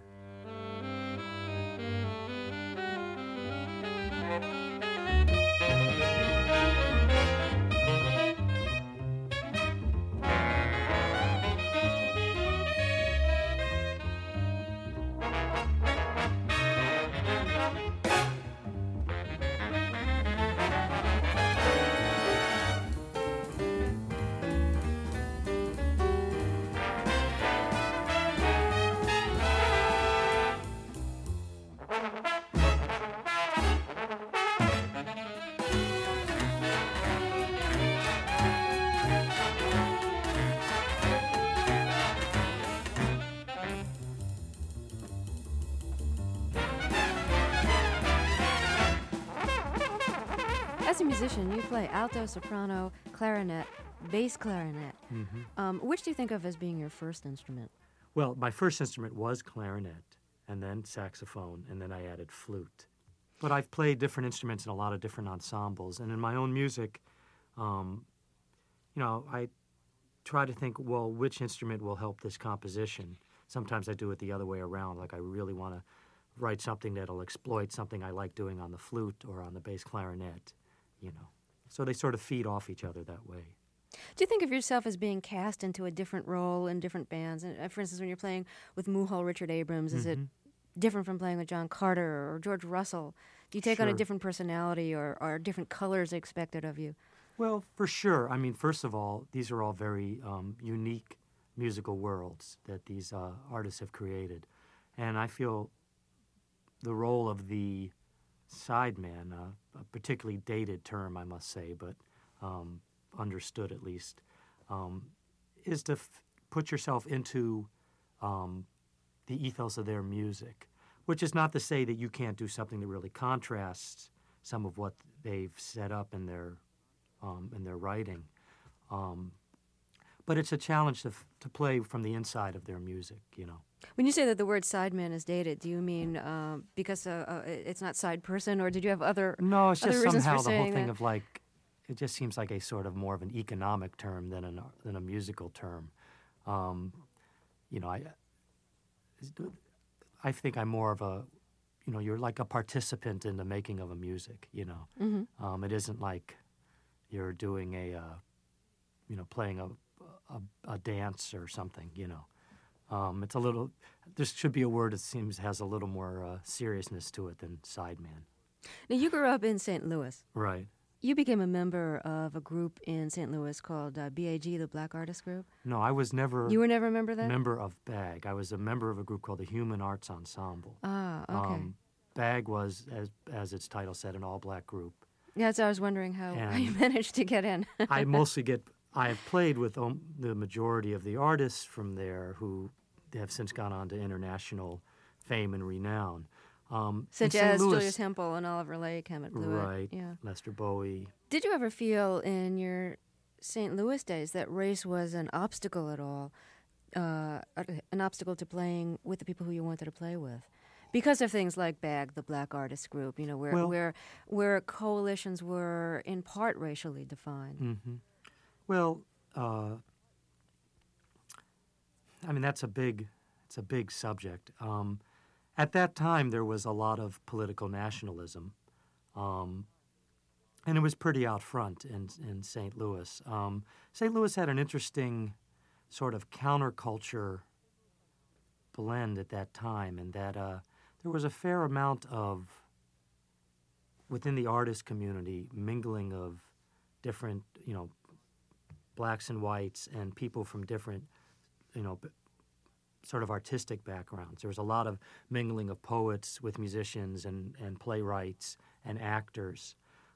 As a musician, you play alto, soprano, clarinet, bass clarinet. Which do you think of as being your first instrument? Well, my first instrument was clarinet, and then saxophone, and then I added flute. But I've played different instruments in a lot of different ensembles, and in my own music, I try to think, well, which instrument will help this composition? Sometimes I do it the other way around, like I really want to write something that'll exploit something I like doing on the flute or on the bass clarinet, So they sort of feed off each other that way. Do you think of yourself as being cast into a different role in different bands? And for instance, when you're playing with Mulhall Richard Abrams, is it different from playing with John Carter or George Russell? Do you take on a different personality or are different colors expected of you? Well, for sure. I mean, first of all, these are all very unique musical worlds that these artists have created. And I feel the role of the sideman, a particularly dated term, I must say, but understood at least, is to put yourself into the ethos of their music, which is not to say that you can't do something that really contrasts some of what they've set up in their writing. But it's a challenge to play from the inside of their music, When you say that the word sideman is dated, do you mean because it's not side person, or did you have other No, it's just reasons somehow for the whole saying thing that? of like, it just seems like a sort of more of an economic term than a musical term. I think I'm more of a, you're like a participant in the making of a music, It isn't like you're doing playing a dance or something, It's a little, there should be a word that seems has a little more seriousness to it than sideman. Now, you grew up in St. Louis. Right. You became a member of a group in St. Louis called BAG, the Black Artist Group. No, I was never... You were never a member of that? Member of BAG. I was a member of a group called the Human Arts Ensemble. Ah, okay. BAG was, as its title said, an all-black group. Yeah, so I was wondering how you managed to get in. I have played with the majority of the artists from there who have since gone on to international fame and renown. Such as Julius Hempel and Oliver Lake, Hammett Blewett. Right, yeah. Lester Bowie. Did you ever feel in your St. Louis days that race was an obstacle at all, an obstacle to playing with the people who you wanted to play with? Because of things like BAG, the Black Artist Group, where coalitions were in part racially defined. Mm-hmm. Well, that's a big subject. At that time, there was a lot of political nationalism, and it was pretty out front in St. Louis. St. Louis had an interesting sort of counterculture blend at that time, in that there was a fair amount of, within the artist community, mingling of different, blacks and whites and people from different, sort of artistic backgrounds. There was a lot of mingling of poets with musicians and playwrights and actors.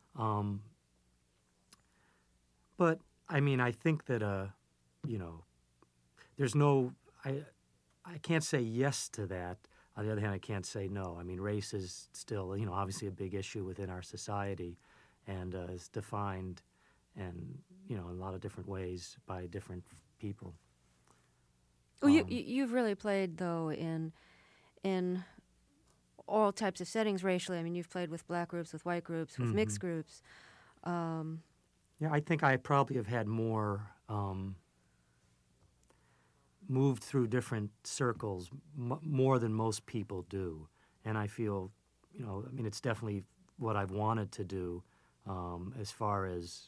But, I think that, there's no... I can't say yes to that. On the other hand, I can't say no. Race is still, obviously a big issue within our society and is defined in a lot of different ways by different people. Well, you've really played, though, in all types of settings racially. You've played with black groups, with white groups, with mixed groups. Yeah, Yeah, I think I probably have had more, moved through different circles more than most people do. And I feel, it's definitely what I've wanted to do as far as,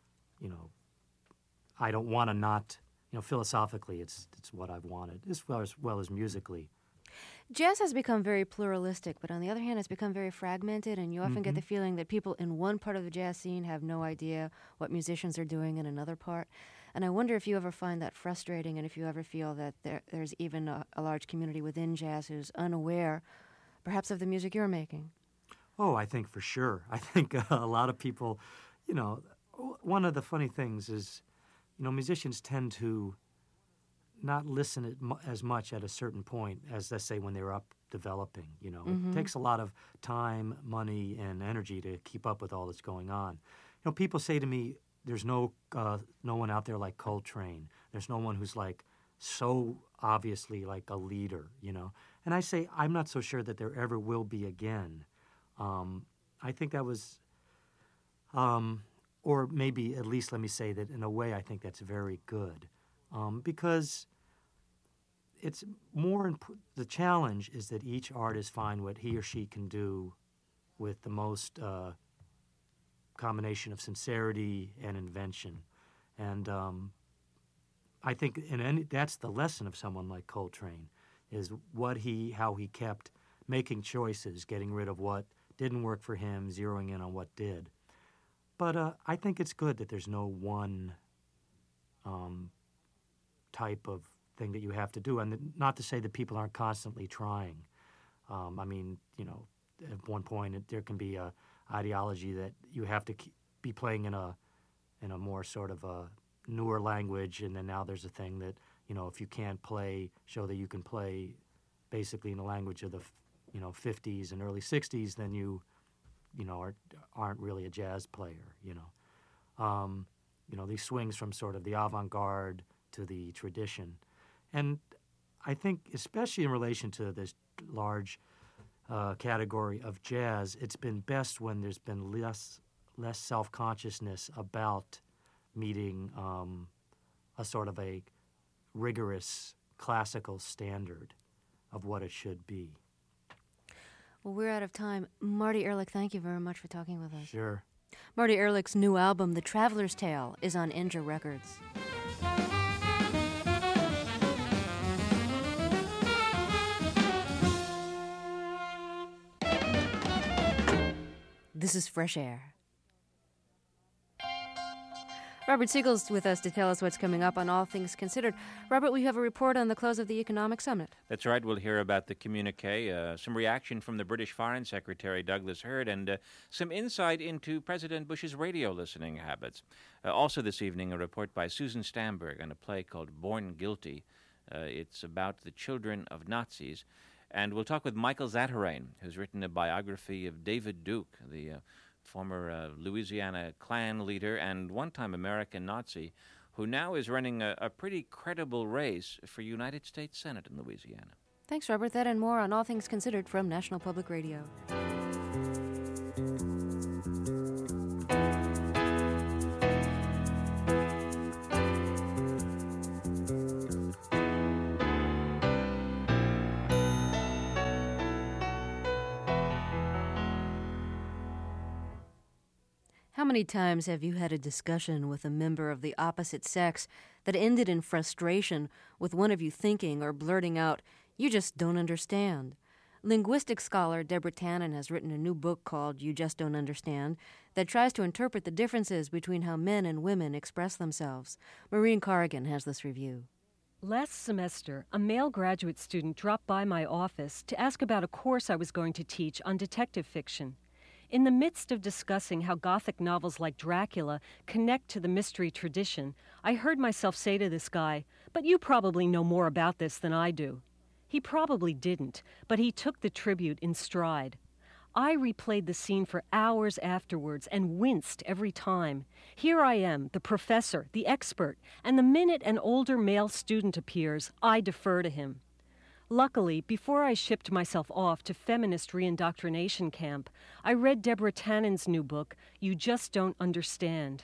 I don't want to not, philosophically it's what I've wanted, as well as musically. Jazz has become very pluralistic, but on the other hand, it's become very fragmented, and you often get the feeling that people in one part of the jazz scene have no idea what musicians are doing in another part. And I wonder if you ever find that frustrating, and if you ever feel that there's even a large community within jazz who's unaware, perhaps, of the music you're making. Oh, I think for sure. I think a lot of people, one of the funny things is, musicians tend to not listen as much at a certain point as, let's say, when they're up developing. It takes a lot of time, money, and energy to keep up with all that's going on. People say to me, "There's no one out there like Coltrane. There's no one who's like so obviously like a leader." And I say, I'm not so sure that there ever will be again. I think that was, or maybe at least let me say that in a way I think that's very good. Because it's more, the challenge is that each artist find what he or she can do with the most combination of sincerity and invention. And I think that's the lesson of someone like Coltrane, is how he kept making choices, getting rid of what didn't work for him, zeroing in on what did. But I think it's good that there's no one type of thing that you have to do, and not to say that people aren't constantly trying. At one point there can be a ideology that you have to be playing in a more sort of a newer language, and then now there's a thing that if you can't show that you can play basically in the language of the 50s and early 60s, then you aren't really a jazz player. These swings from sort of the avant-garde to the tradition. And I think, especially in relation to this large category of jazz, it's been best when there's been less self-consciousness about meeting a sort of a rigorous classical standard of what it should be. Well, we're out of time. Marty Ehrlich, thank you very much for talking with us. Sure. Marty Ehrlich's new album, The Traveler's Tale, is on Indra Records. This is Fresh Air. Robert Siegel's with us to tell us what's coming up on All Things Considered. Robert, we have a report on the close of the Economic Summit. That's right. We'll hear about the communique, some reaction from the British Foreign Secretary Douglas Hurd, and some insight into President Bush's radio listening habits. Also this evening, a report by Susan Stamberg on a play called Born Guilty. It's about the children of Nazis. And we'll talk with Michael Zatarain, who's written a biography of David Duke, the former Louisiana Klan leader and one-time American Nazi, who now is running a pretty credible race for United States Senate in Louisiana. Thanks, Robert. That and more on All Things Considered from National Public Radio. How many times have you had a discussion with a member of the opposite sex that ended in frustration, with one of you thinking or blurting out, "You just don't understand"? Linguistic scholar Deborah Tannen has written a new book called You Just Don't Understand that tries to interpret the differences between how men and women express themselves. Maureen Corrigan has this review. Last semester, a male graduate student dropped by my office to ask about a course I was going to teach on detective fiction. In the midst of discussing how Gothic novels like Dracula connect to the mystery tradition, I heard myself say to this guy, "But you probably know more about this than I do." He probably didn't, but he took the tribute in stride. I replayed the scene for hours afterwards and winced every time. Here I am, the professor, the expert, and the minute an older male student appears, I defer to him. Luckily, before I shipped myself off to feminist reindoctrination camp, I read Deborah Tannen's new book, You Just Don't Understand.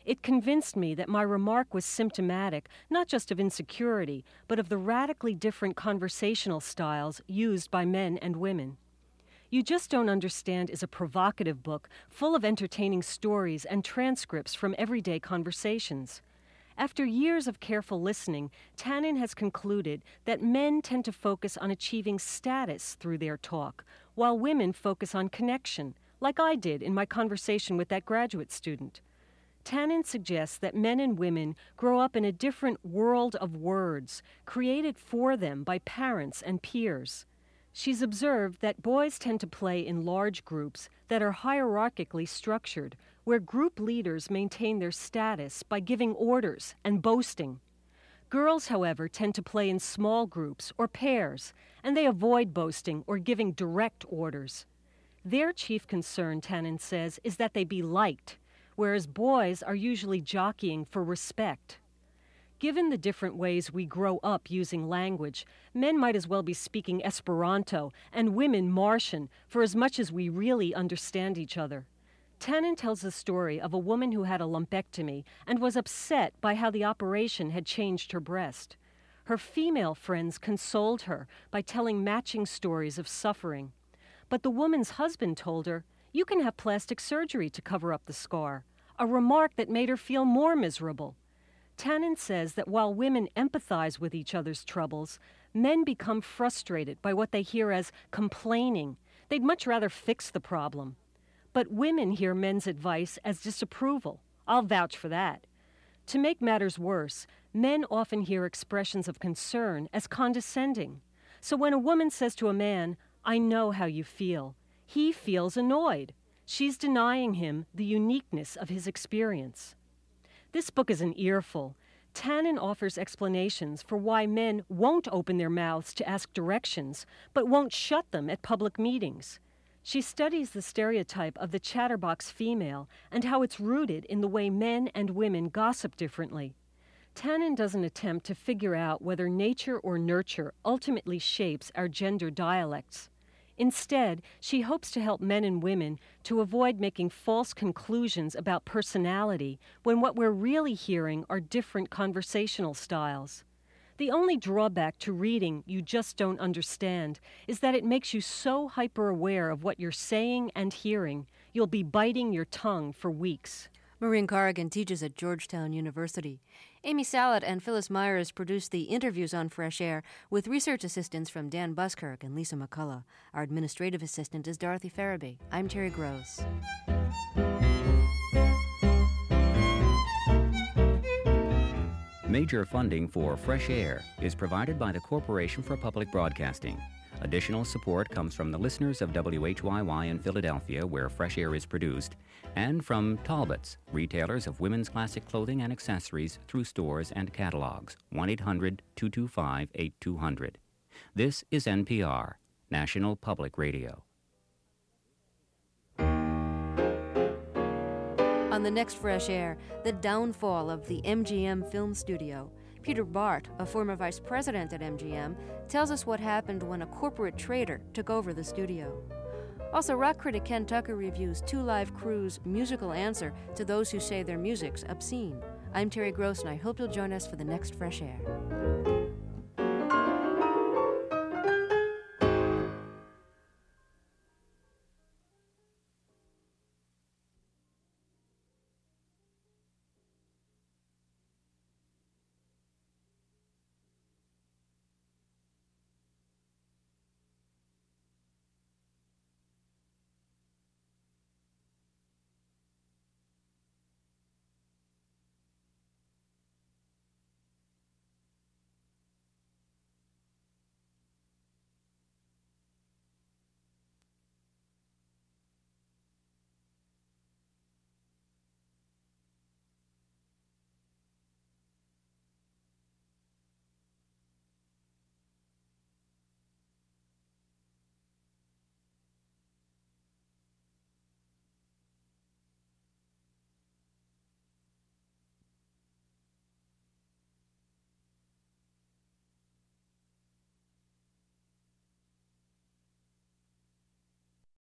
It convinced me that my remark was symptomatic not just of insecurity, but of the radically different conversational styles used by men and women. You Just Don't Understand is a provocative book full of entertaining stories and transcripts from everyday conversations. After years of careful listening, Tannen has concluded that men tend to focus on achieving status through their talk, while women focus on connection, like I did in my conversation with that graduate student. Tannen suggests that men and women grow up in a different world of words, created for them by parents and peers. She's observed that boys tend to play in large groups that are hierarchically structured, where group leaders maintain their status by giving orders and boasting. Girls, however, tend to play in small groups or pairs, and they avoid boasting or giving direct orders. Their chief concern, Tannen says, is that they be liked, whereas boys are usually jockeying for respect. Given the different ways we grow up using language, men might as well be speaking Esperanto and women Martian for as much as we really understand each other. Tannen tells the story of a woman who had a lumpectomy and was upset by how the operation had changed her breast. Her female friends consoled her by telling matching stories of suffering. But the woman's husband told her, "You can have plastic surgery to cover up the scar," a remark that made her feel more miserable. Tannen says that while women empathize with each other's troubles, men become frustrated by what they hear as complaining. They'd much rather fix the problem. But women hear men's advice as disapproval. I'll vouch for that. To make matters worse, men often hear expressions of concern as condescending. So when a woman says to a man, "I know how you feel," he feels annoyed. She's denying him the uniqueness of his experience. This book is an earful. Tannen offers explanations for why men won't open their mouths to ask directions, but won't shut them at public meetings. She studies the stereotype of the chatterbox female and how it's rooted in the way men and women gossip differently. Tannen doesn't attempt to figure out whether nature or nurture ultimately shapes our gender dialects. Instead, she hopes to help men and women to avoid making false conclusions about personality when what we're really hearing are different conversational styles. The only drawback to reading You Just Don't Understand is that it makes you so hyper-aware of what you're saying and hearing, you'll be biting your tongue for weeks. Maureen Corrigan teaches at Georgetown University. Amy Salat and Phyllis Myers produced the interviews on Fresh Air with research assistants from Dan Buskirk and Lisa McCullough. Our administrative assistant is Dorothy Farabee. I'm Terry Gross. Major funding for Fresh Air is provided by the Corporation for Public Broadcasting. Additional support comes from the listeners of WHYY in Philadelphia, where Fresh Air is produced, and from Talbots, retailers of women's classic clothing and accessories through stores and catalogs. 1-800-225-8200. This is NPR, National Public Radio. On the next Fresh Air, the downfall of the MGM Film Studio. Peter Bart, a former vice president at MGM, tells us what happened when a corporate trader took over the studio. Also, rock critic Ken Tucker reviews Two Live Crew's musical answer to those who say their music's obscene. I'm Terry Gross, and I hope you'll join us for the next Fresh Air.